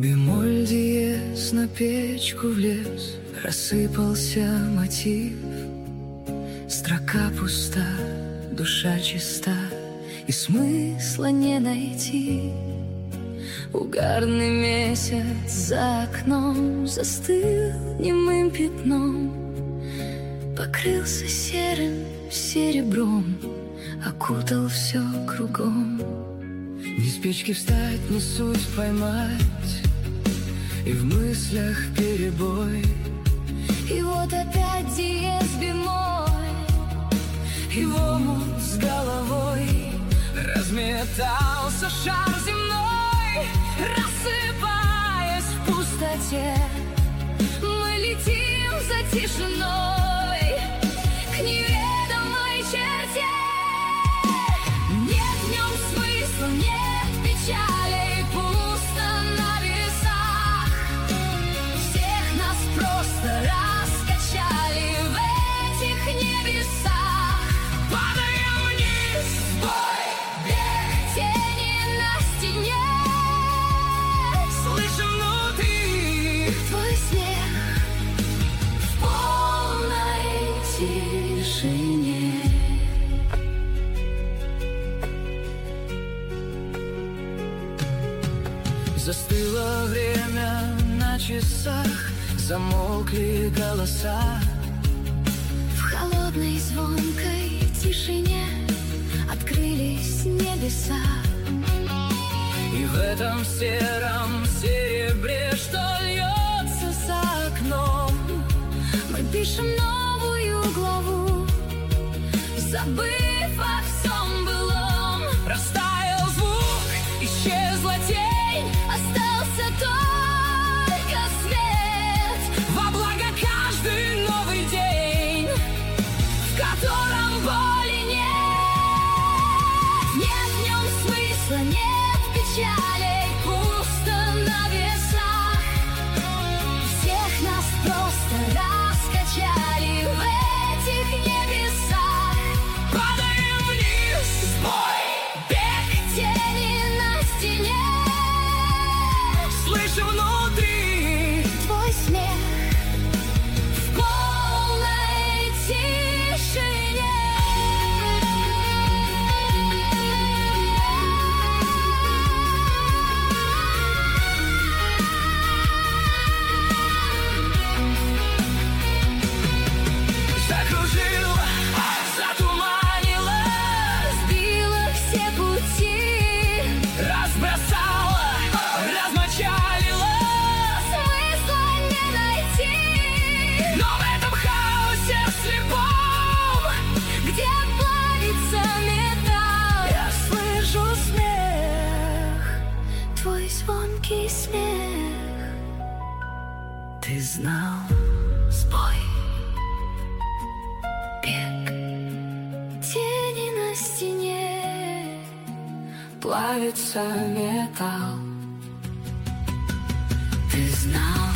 Бемоль, диез, на печку влез, рассыпался мотив. Строка пуста, душа чиста, и смысла не найти. Угарный месяц за окном застыл немым пятном, покрылся серым серебром, окутал все кругом. Не с печки встать, не суть поймать, и в мыслях перебой. И вот опять диез бемоль, и в омут с головой разметался шар земной, рассыпаясь в пустоте. Мы летим за тишиной к неведомой черте. Нет в нем смысла, нет печали, пусто на весах. Всех нас просто раскачали в этих небесах. Падаем вниз, бой, бег, тени на стене. Слышим внутри твой смех в полной тишине. Застыло время на часах, замолкли голоса. В холодной звонкой тишине открылись небеса. И в этом сером серебре, что льется за окном, мы пишем новую главу, забыв о всем былом. Растаял звук, исчезла тень, остался только свет. Во благо каждый новый день, в котором боли нет. Нет в нем смысла, нет печалей, пусто на весах. Всех нас просто раскачали в этих небесах. Падаем вниз, бой, бег, тени на стене. Слышим внутри твой смех в полной тишине. Закружила, затуманила, сбила все пути, разбросала, размочалила, смысла не найти. Но в этом хаосе слепом, где плавится металл, я слышу смех, твой звонкий смех. Ты знал, сбой, бег, тени на стене, плавится металл. Ты знал,